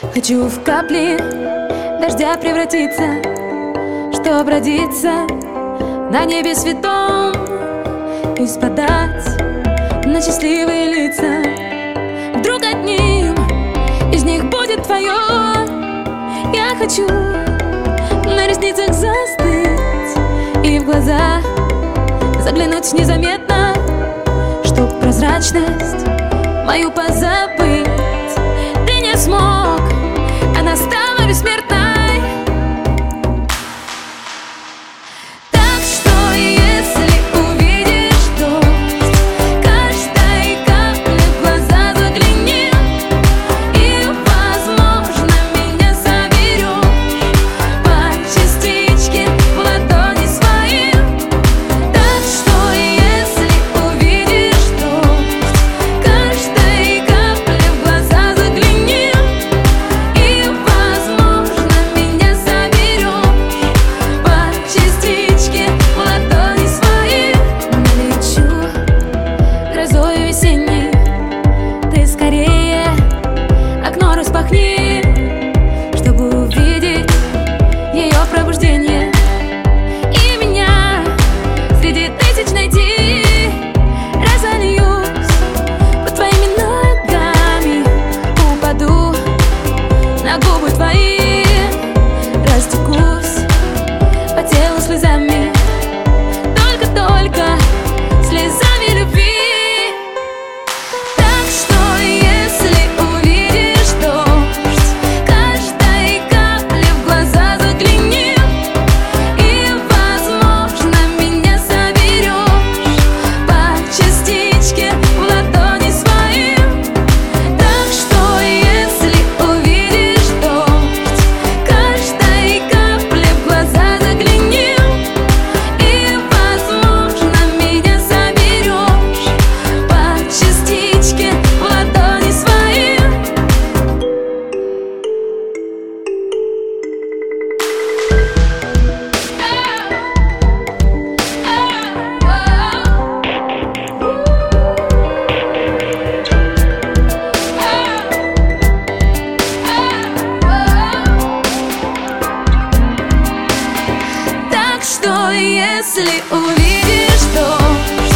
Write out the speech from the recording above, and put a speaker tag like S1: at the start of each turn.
S1: Хочу в капли дождя превратиться, чтоб родиться на небе святом и спадать на счастливые лица. Вдруг одним из них будет твое. Я хочу на ресницах застыть и в глаза заглянуть незаметно, чтоб прозрачность мою позабыть. Ты не смог, она стала бессмертной. Так что если увидишь дождь, каждой капле в глаза загляни, и, возможно, меня заберешь по частичке в ладони свои. Так что если увидишь дождь, каждой капле в глаза загляни, и, возможно, меня заберешь по частичке в ладони свои. Налечу грозою весенней, ты скорее окно распахни, чтобы увидеть ее пробуждение и меня среди тысяч найти. Разольюсь под твоими ногами, упаду на губы твои, растекусь по телу слезами, только слезами любви. Так что если увидишь дождь, каждой капле в глаза загляни, и, возможно, меня заберешь по частичке в ладони свои. Так что если увидишь дождь, каждой капле в глаза загляни, и, возможно, меня заберешь по частичке в ладони свои. Так что если увидишь дождь,